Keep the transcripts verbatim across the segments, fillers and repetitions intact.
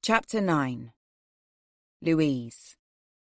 Chapter nine. Louise.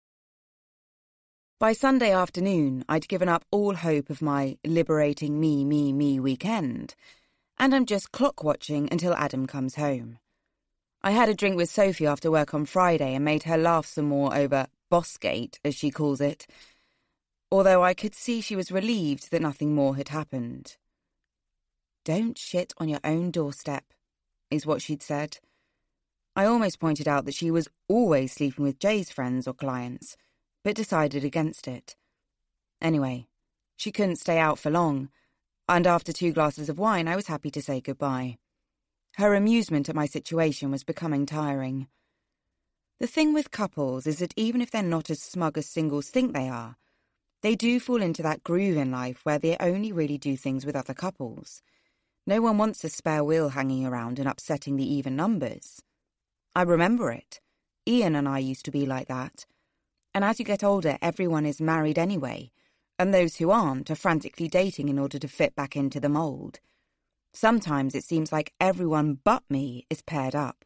By Sunday afternoon, I'd given up all hope of my liberating me, me, me weekend, and I'm just clock-watching until Adam comes home. I had a drink with Sophie after work on Friday and made her laugh some more over Bossgate, as she calls it, although I could see she was relieved that nothing more had happened. "Don't shit on your own doorstep," is what she'd said. I almost pointed out that she was always sleeping with Jay's friends or clients, but decided against it. Anyway, she couldn't stay out for long, and after two glasses of wine I was happy to say goodbye. Her amusement at my situation was becoming tiring. The thing with couples is that even if they're not as smug as singles think they are, they do fall into that groove in life where they only really do things with other couples. No one wants a spare wheel hanging around and upsetting the even numbers. I remember it. Ian and I used to be like that. And as you get older, everyone is married anyway, and those who aren't are frantically dating in order to fit back into the mould. Sometimes it seems like everyone but me is paired up.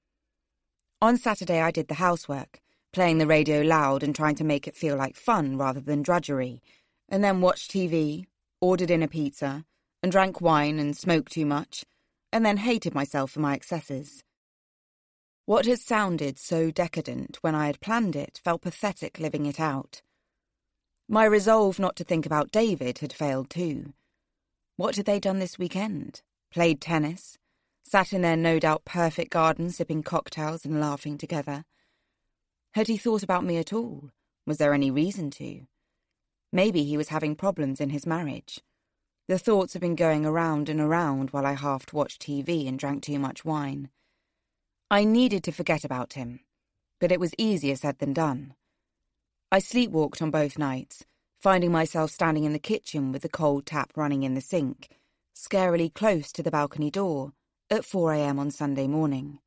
On Saturday I did the housework, playing the radio loud and trying to make it feel like fun rather than drudgery, and then watched T V, ordered in a pizza, and drank wine and smoked too much, and then hated myself for my excesses. What had sounded so decadent when I had planned it felt pathetic living it out. My resolve not to think about David had failed too. What had they done this weekend? Played tennis? Sat in their no doubt perfect garden sipping cocktails and laughing together? Had he thought about me at all? Was there any reason to? Maybe he was having problems in his marriage. The thoughts had been going around and around while I half-watched T V and drank too much wine. I needed to forget about him, but it was easier said than done. I sleepwalked on both nights, finding myself standing in the kitchen with the cold tap running in the sink, scarily close to the balcony door, at four a.m. on Sunday morning.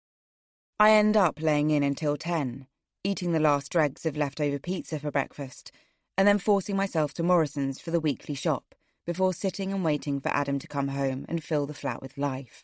I end up laying in until ten, eating the last dregs of leftover pizza for breakfast, and then forcing myself to Morrison's for the weekly shop, before sitting and waiting for Adam to come home and fill the flat with life.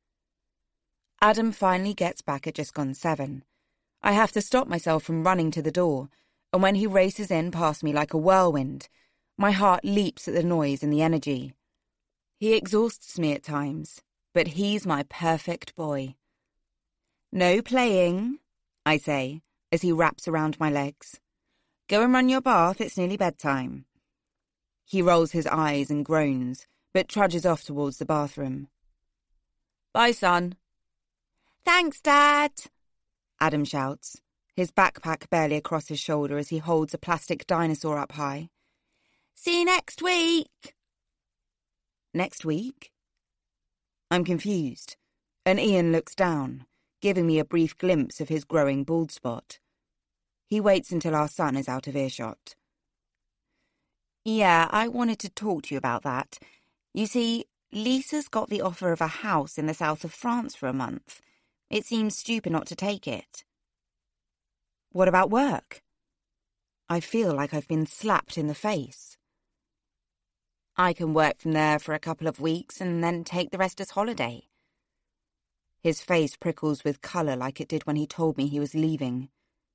Adam finally gets back at just gone seven. I have to stop myself from running to the door, and when he races in past me like a whirlwind, my heart leaps at the noise and the energy. He exhausts me at times, but he's my perfect boy. "No playing," I say, as he wraps around my legs. "Go and run your bath, it's nearly bedtime." He rolls his eyes and groans, but trudges off towards the bathroom. "Bye, son." "Thanks, Dad," Adam shouts, his backpack barely across his shoulder as he holds a plastic dinosaur up high. "See you next week." Next week? I'm confused, and Ian looks down, giving me a brief glimpse of his growing bald spot. He waits until our son is out of earshot. "Yeah, I wanted to talk to you about that. You see, Lisa's got the offer of a house in the south of France for a month. It seems stupid not to take it." "What about work?" I feel like I've been slapped in the face. "I can work from there for a couple of weeks and then take the rest as holiday." His face prickles with colour like it did when he told me he was leaving.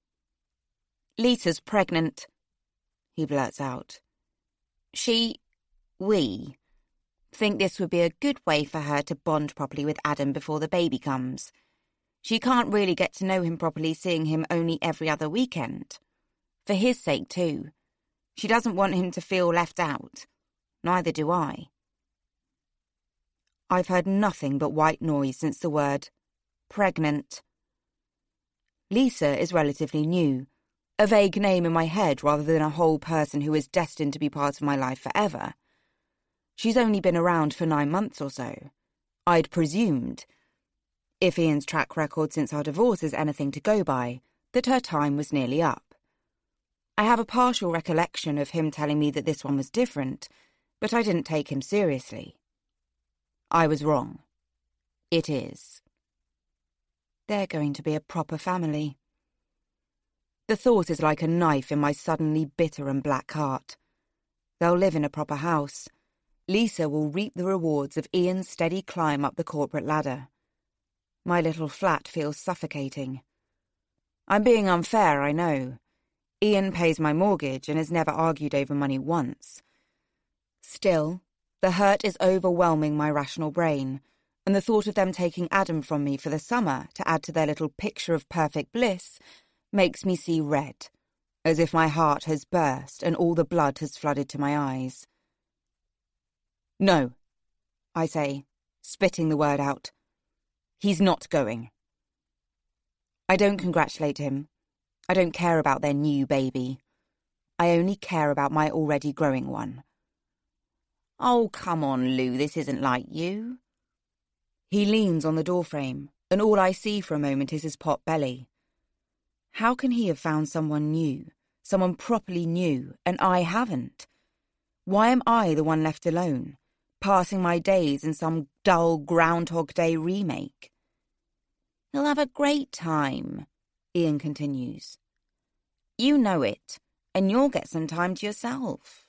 "Lisa's pregnant," he blurts out. She, we, think this would be a good way for her to bond properly with Adam before the baby comes. She can't really get to know him properly seeing him only every other weekend. For his sake, too. She doesn't want him to feel left out. Neither do I. I've heard nothing but white noise since the word pregnant. Lisa is relatively new, a vague name in my head rather than a whole person who is destined to be part of my life forever. She's only been around for nine months or so. I'd presumed, if Ian's track record since our divorce is anything to go by, that her time was nearly up. I have a partial recollection of him telling me that this one was different, but I didn't take him seriously. I was wrong. It is. They're going to be a proper family. The thought is like a knife in my suddenly bitter and black heart. They'll live in a proper house. Lisa will reap the rewards of Ian's steady climb up the corporate ladder. My little flat feels suffocating. I'm being unfair, I know. Ian pays my mortgage and has never argued over money once. Still, the hurt is overwhelming my rational brain, and the thought of them taking Adam from me for the summer to add to their little picture of perfect bliss makes me see red, as if my heart has burst and all the blood has flooded to my eyes. No, I say, spitting the word out. He's not going. I don't congratulate him. I don't care about their new baby. I only care about my already growing one. Oh, come on, Lou, this isn't like you. He leans on the doorframe, and all I see for a moment is his pot belly. How can he have found someone new, someone properly new, and I haven't? Why am I the one left alone, passing my days in some dull Groundhog Day remake? He'll have a great time, Ian continues. You know it, and you'll get some time to yourself.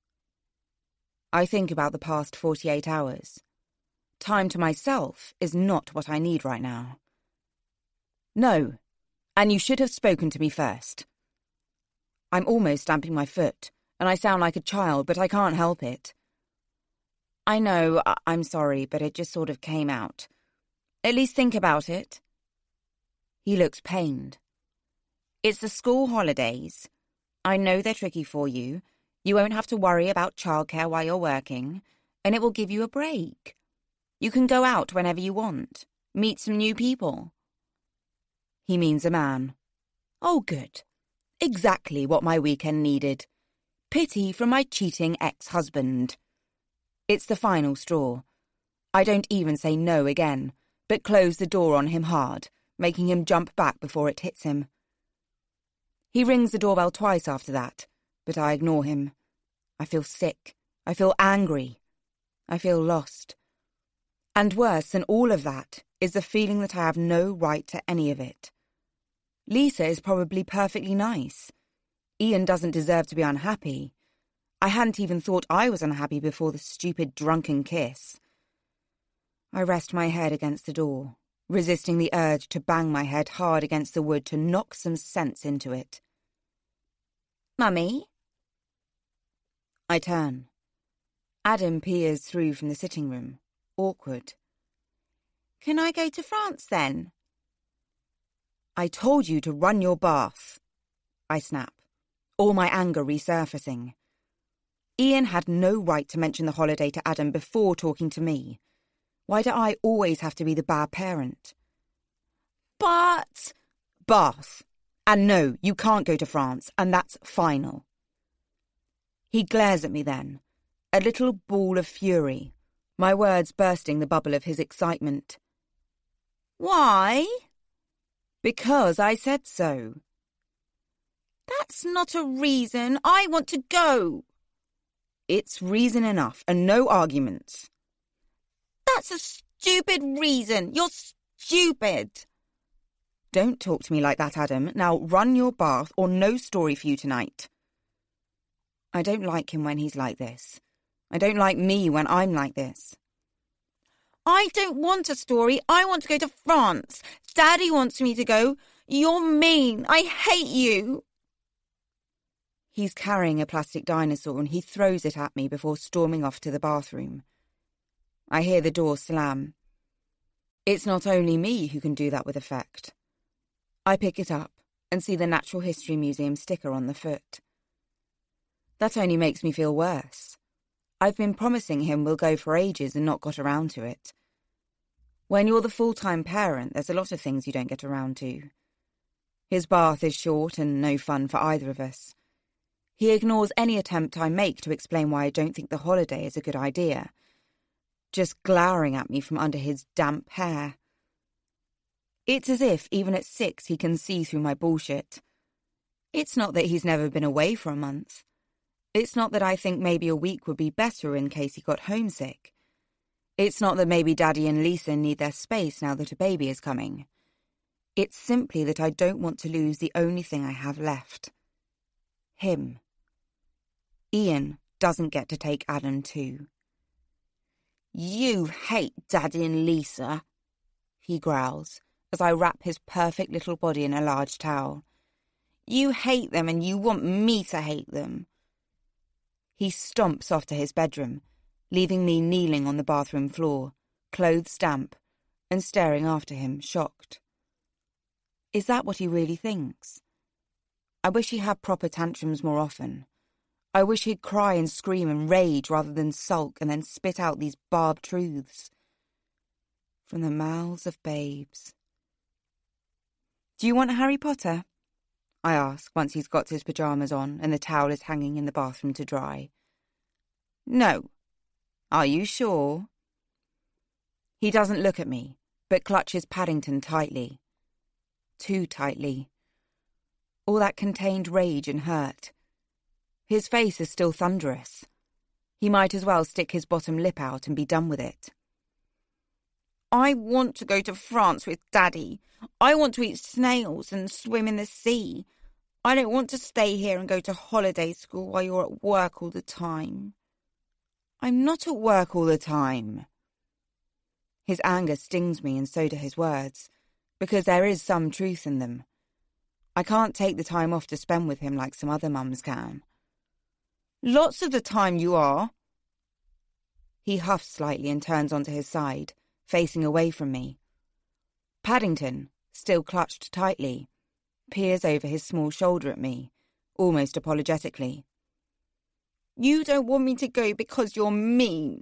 I think about the past forty-eight hours. Time to myself is not what I need right now. No, and you should have spoken to me first. I'm almost stamping my foot, and I sound like a child, but I can't help it. I know, I- I'm sorry, but it just sort of came out. At least think about it. He looks pained. It's the school holidays. I know they're tricky for you. You won't have to worry about childcare while you're working, and it will give you a break. You can go out whenever you want, meet some new people. He means a man. Oh, good. Exactly what my weekend needed. Pity from my cheating ex-husband. It's the final straw. I don't even say no again, but close the door on him hard, making him jump back before it hits him. He rings the doorbell twice after that, but I ignore him. I feel sick. I feel angry. I feel lost. And worse than all of that is the feeling that I have no right to any of it. Lisa is probably perfectly nice. Ian doesn't deserve to be unhappy. I hadn't even thought I was unhappy before the stupid drunken kiss. I rest my head against the door, resisting the urge to bang my head hard against the wood to knock some sense into it. Mummy? I turn. Adam peers through from the sitting room, awkward. Can I go to France then? I told you to run your bath, I snap, all my anger resurfacing. Ian had no right to mention the holiday to Adam before talking to me. Why do I always have to be the bad parent? But... Bath. And no, you can't go to France, and that's final. He glares at me then, a little ball of fury, my words bursting the bubble of his excitement. Why? Because I said so. That's not a reason. I want to go. It's reason enough, and no arguments. That's a stupid reason. You're stupid. Don't talk to me like that, Adam. Now run your bath or no story for you tonight. I don't like him when he's like this. I don't like me when I'm like this. I don't want a story. I want to go to France. Daddy wants me to go. You're mean. I hate you. He's carrying a plastic dinosaur and he throws it at me before storming off to the bathroom. I hear the door slam. It's not only me who can do that with effect. I pick it up and see the Natural History Museum sticker on the foot. That only makes me feel worse. I've been promising him we'll go for ages and not got around to it. When you're the full-time parent, there's a lot of things you don't get around to. His bath is short and no fun for either of us. He ignores any attempt I make to explain why I don't think the holiday is a good idea, just glowering at me from under his damp hair. It's as if, even at six, he can see through my bullshit. It's not that he's never been away for a month. It's not that I think maybe a week would be better in case he got homesick. It's not that maybe Daddy and Lisa need their space now that a baby is coming. It's simply that I don't want to lose the only thing I have left. Him. Ian doesn't get to take Adam too. You hate Daddy and Lisa. he growls, as I wrap his perfect little body in a large towel. You hate them and you want me to hate them. He stomps off to his bedroom, leaving me kneeling on the bathroom floor, clothes damp, and staring after him, shocked. Is that what he really thinks? I wish he had proper tantrums more often. I wish he'd cry and scream and rage rather than sulk and then spit out these barbed truths. From the mouths of babes. Do you want Harry Potter? I ask once he's got his pyjamas on and the towel is hanging in the bathroom to dry. No. Are you sure? He doesn't look at me, but clutches Paddington tightly. Too tightly. All that contained rage and hurt. His face is still thunderous. He might as well stick his bottom lip out and be done with it. I want to go to France with Daddy. I want to eat snails and swim in the sea. I don't want to stay here and go to holiday school while you're at work all the time. I'm not at work all the time. His anger stings me, and so do his words, because there is some truth in them. I can't take the time off to spend with him like some other mums can. Lots of the time you are. He huffs slightly and turns onto his side, facing away from me. Paddington, still clutched tightly, peers over his small shoulder at me, almost apologetically. You don't want me to go because you're mean.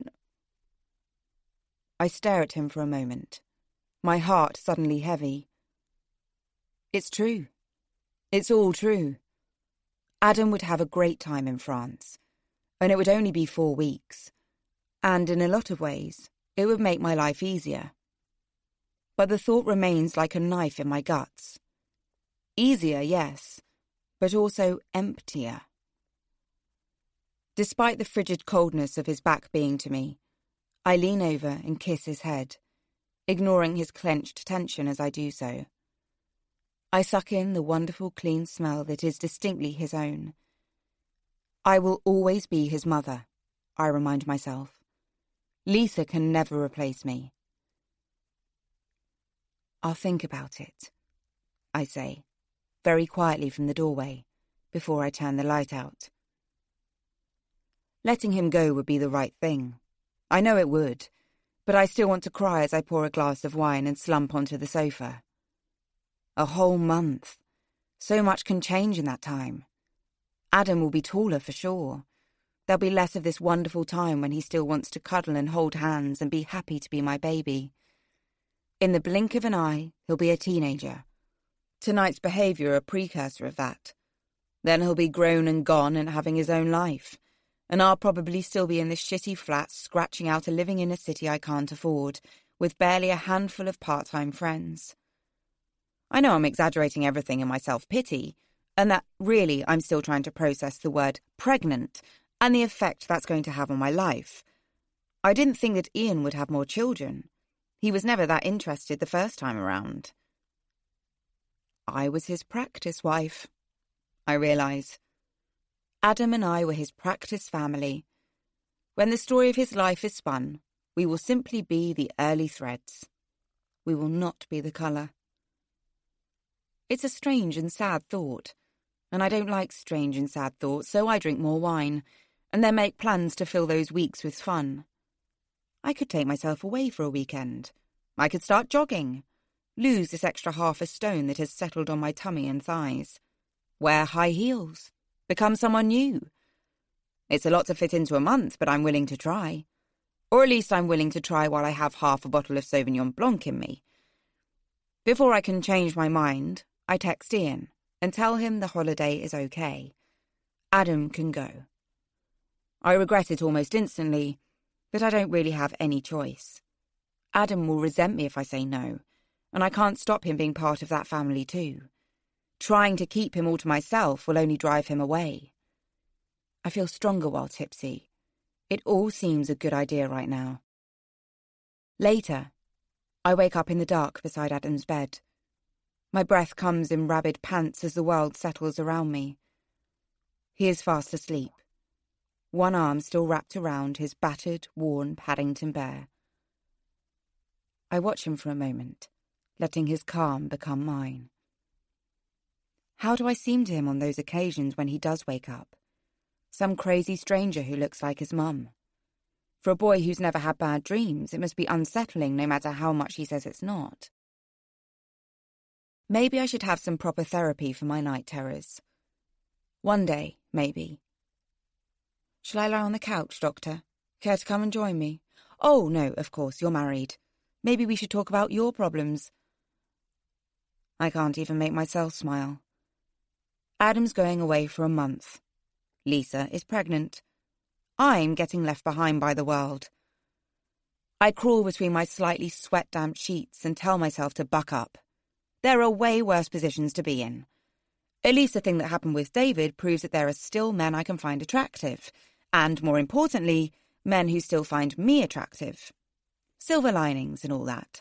I stare at him for a moment, my heart suddenly heavy. It's true. It's all true. Adam would have a great time in France, and it would only be four weeks, and in a lot of ways, it would make my life easier. But the thought remains like a knife in my guts. Easier, yes, but also emptier. Despite the frigid coldness of his back being to me, I lean over and kiss his head, ignoring his clenched tension as I do so. I suck in the wonderful clean smell that is distinctly his own. I will always be his mother, I remind myself. Lisa can never replace me. I'll think about it, I say, very quietly from the doorway, before I turn the light out. Letting him go would be the right thing. I know it would, but I still want to cry as I pour a glass of wine and slump onto the sofa. A whole month. So much can change in that time. Adam will be taller for sure. There'll be less of this wonderful time when he still wants to cuddle and hold hands and be happy to be my baby. In the blink of an eye, he'll be a teenager. Tonight's behaviour a precursor of that. Then he'll be grown and gone and having his own life, and I'll probably still be in this shitty flat scratching out a living in a city I can't afford, with barely a handful of part-time friends. I know I'm exaggerating everything in my self-pity, and that really I'm still trying to process the word pregnant and the effect that's going to have on my life. I didn't think that Ian would have more children. He was never that interested the first time around. I was his practice wife, I realise. Adam and I were his practice family. When the story of his life is spun, we will simply be the early threads. We will not be the colour. It's a strange and sad thought, and I don't like strange and sad thoughts, so I drink more wine, and then make plans to fill those weeks with fun. I could take myself away for a weekend. I could start jogging, lose this extra half a stone that has settled on my tummy and thighs, wear high heels, become someone new. It's a lot to fit into a month, but I'm willing to try. Or at least I'm willing to try while I have half a bottle of Sauvignon Blanc in me. Before I can change my mind, I text Ian and tell him the holiday is okay. Adam can go. I regret it almost instantly, but I don't really have any choice. Adam will resent me if I say no, and I can't stop him being part of that family too. Trying to keep him all to myself will only drive him away. I feel stronger while tipsy. It all seems a good idea right now. Later, I wake up in the dark beside Adam's bed. My breath comes in rabid pants as the world settles around me. He is fast asleep, one arm still wrapped around his battered, worn Paddington bear. I watch him for a moment, letting his calm become mine. How do I seem to him on those occasions when he does wake up? Some crazy stranger who looks like his mum. For a boy who's never had bad dreams, it must be unsettling no matter how much he says it's not. Maybe I should have some proper therapy for my night terrors. One day, maybe. Shall I lie on the couch, Doctor? Care to come and join me? Oh, no, of course, you're married. Maybe we should talk about your problems. I can't even make myself smile. Adam's going away for a month. Lisa is pregnant. I'm getting left behind by the world. I crawl between my slightly sweat-damp sheets and tell myself to buck up. There are way worse positions to be in. At least the thing that happened with David proves that there are still men I can find attractive, and, more importantly, men who still find me attractive. Silver linings and all that.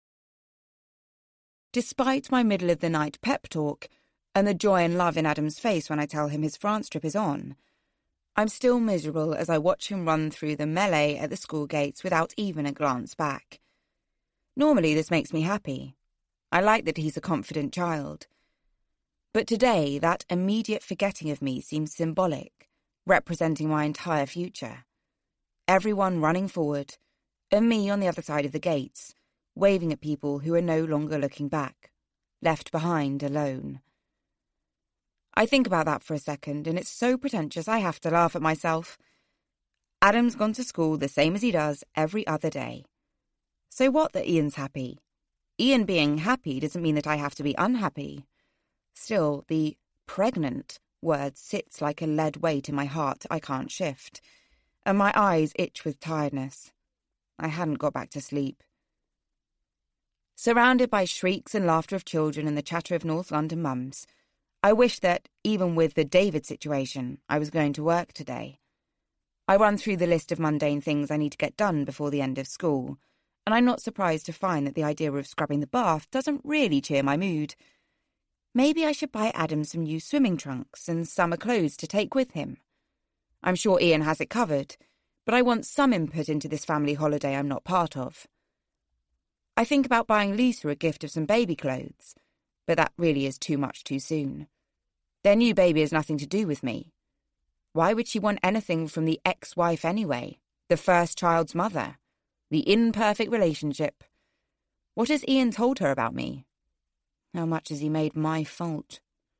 Despite my middle-of-the-night pep talk and the joy and love in Adam's face when I tell him his France trip is on, I'm still miserable as I watch him run through the melee at the school gates without even a glance back. Normally this makes me happy. I like that he's a confident child. But today, that immediate forgetting of me seems symbolic, representing my entire future. Everyone running forward, and me on the other side of the gates, waving at people who are no longer looking back, left behind alone. I think about that for a second, and it's so pretentious I have to laugh at myself. Adam's gone to school the same as he does every other day. So what that Ian's happy? Ian being happy doesn't mean that I have to be unhappy. Still, the pregnant word sits like a lead weight in my heart I can't shift, and my eyes itch with tiredness. I hadn't got back to sleep. Surrounded by shrieks and laughter of children and the chatter of North London mums, I wish that, even with the David situation, I was going to work today. I run through the list of mundane things I need to get done before the end of school, and I'm not surprised to find that the idea of scrubbing the bath doesn't really cheer my mood. Maybe I should buy Adam some new swimming trunks and summer clothes to take with him. I'm sure Ian has it covered, but I want some input into this family holiday I'm not part of. I think about buying Lisa a gift of some baby clothes, but that really is too much too soon. Their new baby has nothing to do with me. Why would she want anything from the ex-wife anyway, the first child's mother? The imperfect relationship. What has Ian told her about me? How much has he made my fault?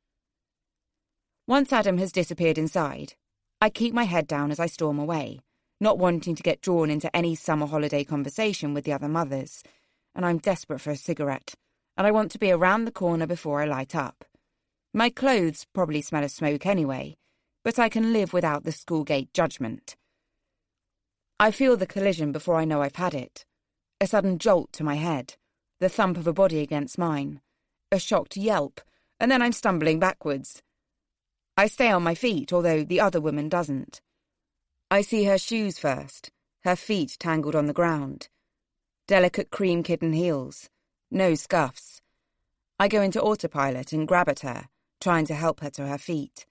Once Adam has disappeared inside, I keep my head down as I storm away, not wanting to get drawn into any summer holiday conversation with the other mothers, and I'm desperate for a cigarette, and I want to be around the corner before I light up. My clothes probably smell of smoke anyway, but I can live without the school gate judgment. I feel the collision before I know I've had it. A sudden jolt to my head, the thump of a body against mine, a shocked yelp, and then I'm stumbling backwards. I stay on my feet, although the other woman doesn't. I see her shoes first, her feet tangled on the ground. Delicate cream kitten heels, no scuffs. I go into autopilot and grab at her, trying to help her to her feet.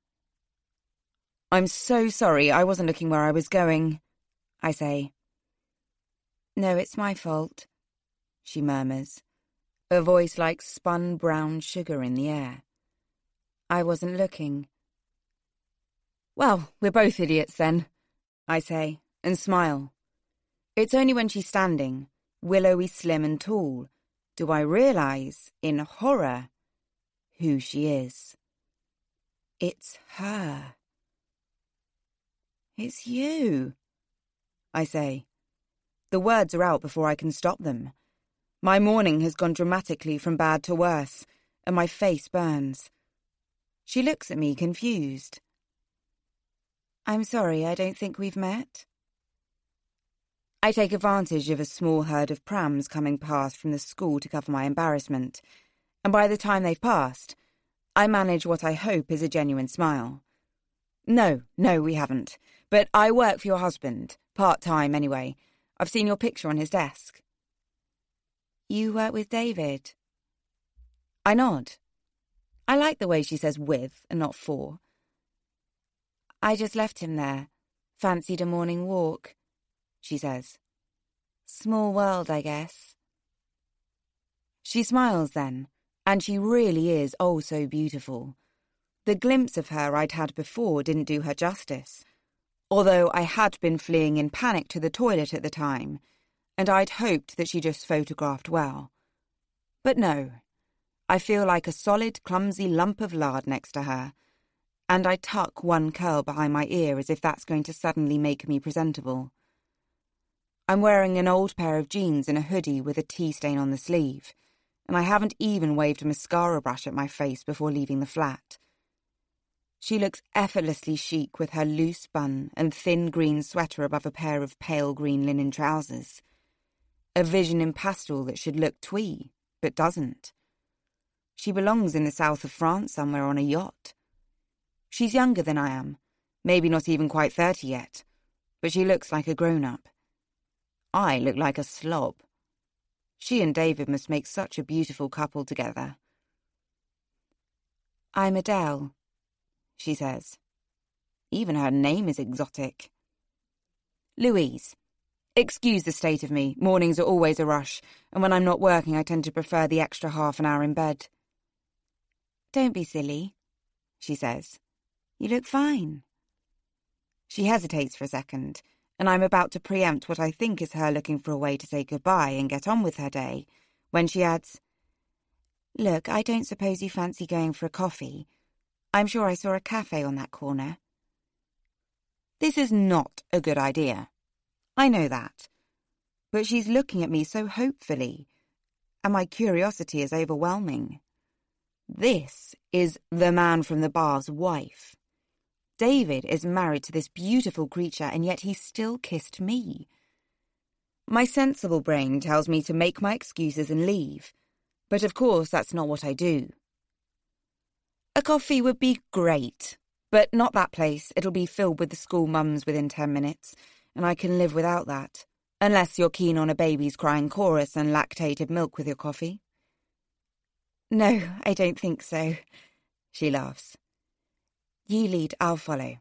I'm so sorry, I wasn't looking where I was going, I say. No, it's my fault, she murmurs, a voice like spun brown sugar in the air. I wasn't looking. Well, we're both idiots then, I say, and smile. It's only when she's standing, willowy, slim and tall, do I realise, in horror, who she is. It's her. It's you, I say. The words are out before I can stop them. My morning has gone dramatically from bad to worse, and my face burns. She looks at me confused. I'm sorry, I don't think we've met. I take advantage of a small herd of prams coming past from the school to cover my embarrassment, and by the time they've passed, I manage what I hope is a genuine smile. No, no, we haven't. But I work for your husband, part-time anyway. I've seen your picture on his desk. You work with David? I nod. I like the way she says with and not for. I just left him there. Fancied a morning walk, she says. Small world, I guess. She smiles then, and she really is oh so beautiful. The glimpse of her I'd had before didn't do her justice, although I had been fleeing in panic to the toilet at the time, and I'd hoped that she just photographed well. But no, I feel like a solid, clumsy lump of lard next to her, and I tuck one curl behind my ear as if that's going to suddenly make me presentable. I'm wearing an old pair of jeans and a hoodie with a tea stain on the sleeve, and I haven't even waved a mascara brush at my face before leaving the flat. She looks effortlessly chic with her loose bun and thin green sweater above a pair of pale green linen trousers. A vision in pastel that should look twee, but doesn't. She belongs in the south of France somewhere on a yacht. She's younger than I am, maybe not even quite thirty yet, but she looks like a grown-up. I look like a slob. She and David must make such a beautiful couple together. I'm Adele, she says. Even her name is exotic. Louise. Excuse the state of me. Mornings are always a rush, and when I'm not working I tend to prefer the extra half an hour in bed. Don't be silly, she says. You look fine. She hesitates for a second, and I'm about to preempt what I think is her looking for a way to say goodbye and get on with her day, when she adds, Look, I don't suppose you fancy going for a coffee. I'm sure I saw a cafe on that corner. This is not a good idea. I know that. But she's looking at me so hopefully, and my curiosity is overwhelming. This is the man from the bar's wife. David is married to this beautiful creature, and yet he still kissed me. My sensible brain tells me to make my excuses and leave, but of course that's not what I do. A coffee would be great, but not that place. It'll be filled with the school mums within ten minutes, and I can live without that, unless you're keen on a baby's crying chorus and lactated milk with your coffee. No, I don't think so, she laughs. You lead, I'll follow.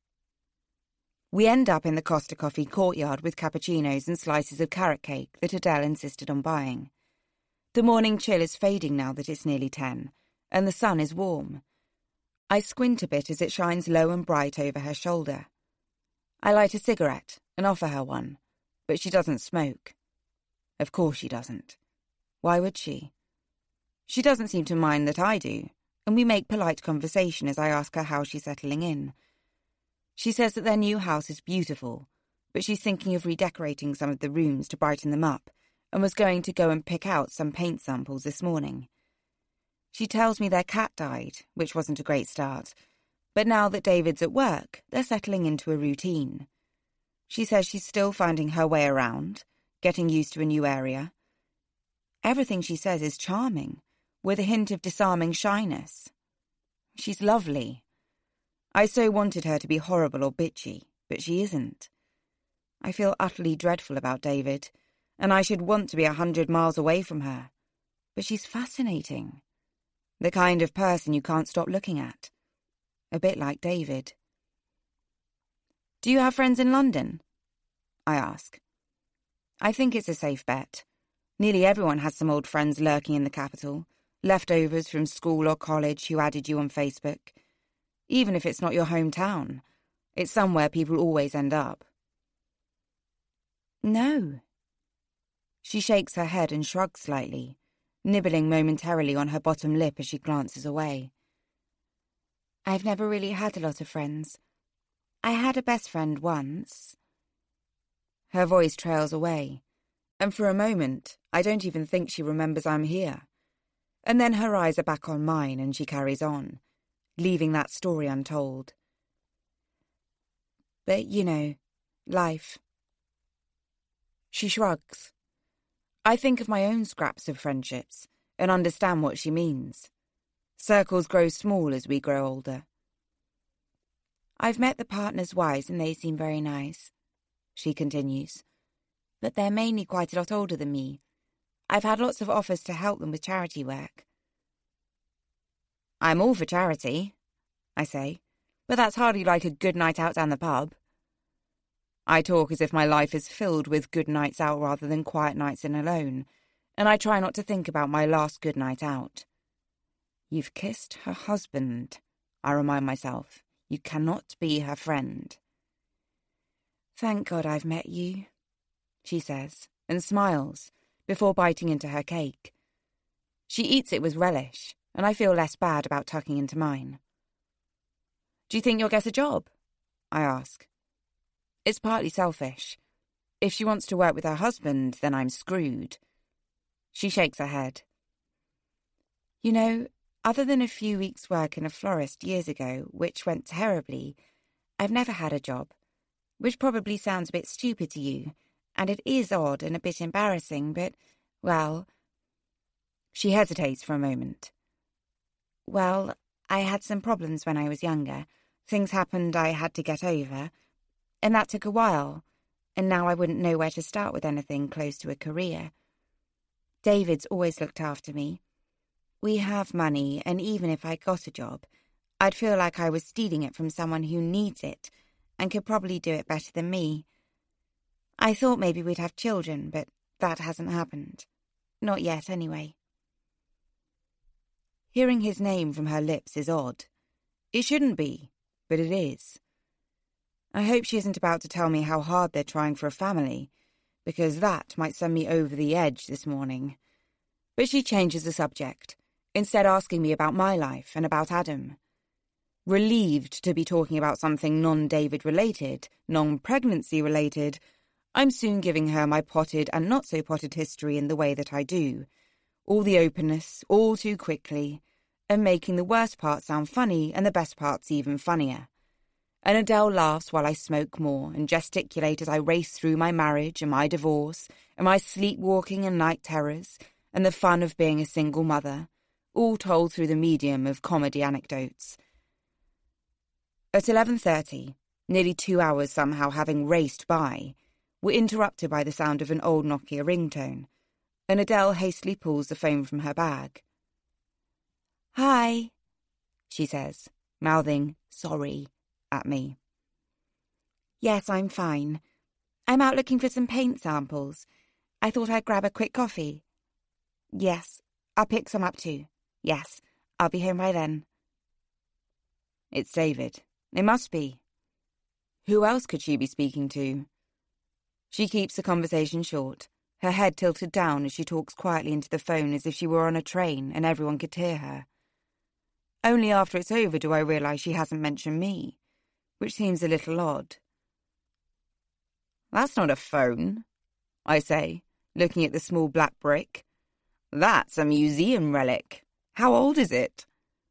We end up in the Costa Coffee courtyard with cappuccinos and slices of carrot cake that Adele insisted on buying. The morning chill is fading now that it's nearly ten, and the sun is warm. I squint a bit as it shines low and bright over her shoulder. I light a cigarette and offer her one, but she doesn't smoke. Of course she doesn't. Why would she? She doesn't seem to mind that I do, and we make polite conversation as I ask her how she's settling in. She says that their new house is beautiful, but she's thinking of redecorating some of the rooms to brighten them up, and was going to go and pick out some paint samples this morning. She tells me their cat died, which wasn't a great start, but now that David's at work, they're settling into a routine. She says she's still finding her way around, getting used to a new area. Everything she says is charming, with a hint of disarming shyness. She's lovely. I so wanted her to be horrible or bitchy, but she isn't. I feel utterly dreadful about David, and I should want to be a hundred miles away from her. But she's fascinating. The kind of person you can't stop looking at. A bit like David. Do you have friends in London? I ask. I think it's a safe bet. Nearly everyone has some old friends lurking in the capital, leftovers from school or college who added you on Facebook. Even if it's not your hometown, it's somewhere people always end up. No. She shakes her head and shrugs slightly, nibbling momentarily on her bottom lip as she glances away. I've never really had a lot of friends. I had a best friend once. Her voice trails away, and for a moment I don't even think she remembers I'm here. And then her eyes are back on mine and she carries on, leaving that story untold. But, you know, life. She shrugs. I think of my own scraps of friendships and understand what she means. Circles grow small as we grow older. I've met the partners' wives and they seem very nice, she continues. But they're mainly quite a lot older than me. I've had lots of offers to help them with charity work. I'm all for charity, I say, but that's hardly like a good night out down the pub. I talk as if my life is filled with good nights out rather than quiet nights in alone, and I try not to think about my last good night out. You've kissed her husband, I remind myself. You cannot be her friend. Thank God I've met you, she says, and smiles, before biting into her cake. She eats it with relish, and I feel less bad about tucking into mine. Do you think you'll get a job? I ask. It's partly selfish. If she wants to work with her husband, then I'm screwed. She shakes her head. You know, other than a few weeks' work in a florist years ago, which went terribly, I've never had a job, which probably sounds a bit stupid to you, and it is odd and a bit embarrassing, but, well... She hesitates for a moment. Well, I had some problems when I was younger. Things happened I had to get over, and that took a while, and now I wouldn't know where to start with anything close to a career. David's always looked after me. We have money, and even if I got a job, I'd feel like I was stealing it from someone who needs it and could probably do it better than me. I thought maybe we'd have children, but that hasn't happened. Not yet, anyway. Hearing his name from her lips is odd. It shouldn't be, but it is. I hope she isn't about to tell me how hard they're trying for a family, because that might send me over the edge this morning. But she changes the subject, instead asking me about my life and about Adam. Relieved to be talking about something non-David related, non-pregnancy related, I'm soon giving her my potted and not-so-potted history in the way that I do. All the openness, all too quickly, and making the worst part sound funny and the best parts even funnier. And Adele laughs while I smoke more and gesticulate as I race through my marriage and my divorce and my sleepwalking and night terrors and the fun of being a single mother, all told through the medium of comedy anecdotes. At eleven thirty, nearly two hours somehow having raced by, we're interrupted by the sound of an old Nokia ringtone, and Adele hastily pulls the phone from her bag. Hi, she says, mouthing sorry at me. Yes, I'm fine. I'm out looking for some paint samples. I thought I'd grab a quick coffee. Yes, I'll pick some up too. Yes, I'll be home by then. It's David. It must be. Who else could she be speaking to? She keeps the conversation short, her head tilted down as she talks quietly into the phone as if she were on a train and everyone could hear her. Only after it's over do I realise she hasn't mentioned me, which seems a little odd. That's not a phone, I say, looking at the small black brick. That's a museum relic. How old is it?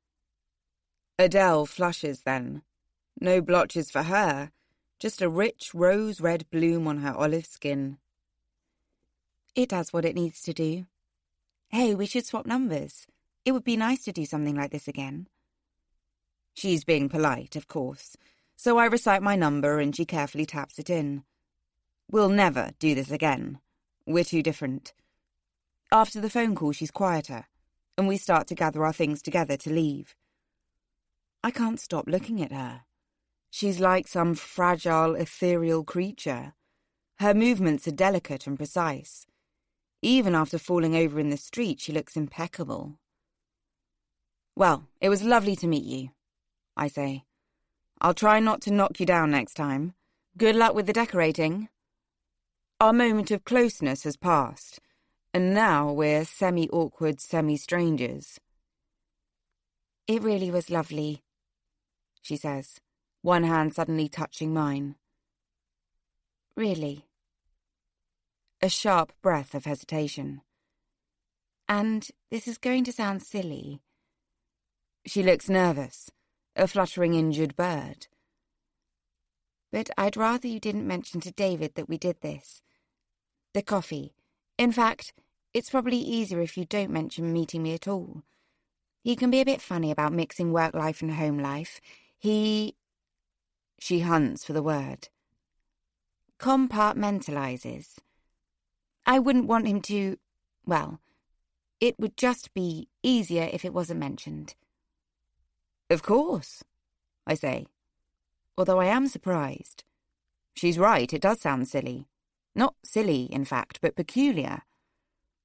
Adele flushes then. No blotches for her, just a rich rose-red bloom on her olive skin. It does what it needs to do. Hey, we should swap numbers. It would be nice to do something like this again. She's being polite, of course, so I recite my number and she carefully taps it in. We'll never do this again. We're too different. After the phone call, she's quieter, and we start to gather our things together to leave. I can't stop looking at her. She's like some fragile, ethereal creature. Her movements are delicate and precise. Even after falling over in the street, she looks impeccable. Well, it was lovely to meet you, I say. I'll try not to knock you down next time. Good luck with the decorating. Our moment of closeness has passed, and now we're semi-awkward semi-strangers. It really was lovely, she says, one hand suddenly touching mine. Really? A sharp breath of hesitation. And this is going to sound silly. She looks nervous, a fluttering injured bird. But I'd rather you didn't mention to David that we did this. The coffee. In fact, it's probably easier if you don't mention meeting me at all. He can be a bit funny about mixing work life and home life. He... She hunts for the word. Compartmentalizes. I wouldn't want him to... Well, it would just be easier if it wasn't mentioned. Of course, I say, although I am surprised. She's right, it does sound silly. Not silly, in fact, but peculiar.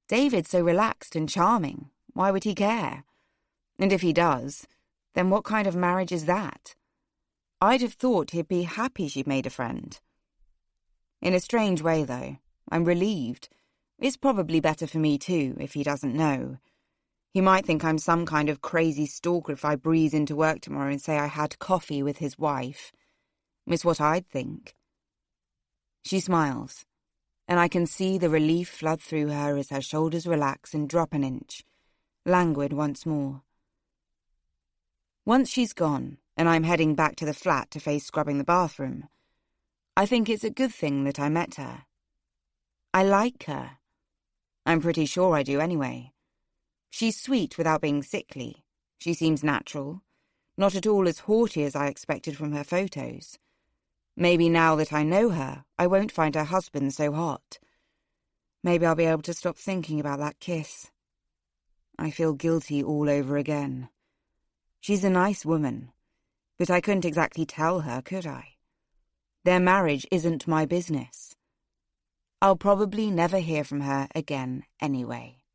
David's so relaxed and charming. Why would he care? And if he does, then what kind of marriage is that? I'd have thought he'd be happy she'd made a friend. In a strange way, though, I'm relieved. It's probably better for me, too, if he doesn't know. He might think I'm some kind of crazy stalker if I breeze into work tomorrow and say I had coffee with his wife. It's what I'd think. She smiles, and I can see the relief flood through her as her shoulders relax and drop an inch, languid once more. Once she's gone, and I'm heading back to the flat to face scrubbing the bathroom, I think it's a good thing that I met her. I like her. I'm pretty sure I do anyway. She's sweet without being sickly. She seems natural, not at all as haughty as I expected from her photos. Maybe now that I know her, I won't find her husband so hot. Maybe I'll be able to stop thinking about that kiss. I feel guilty all over again. She's a nice woman, but I couldn't exactly tell her, could I? Their marriage isn't my business. I'll probably never hear from her again anyway.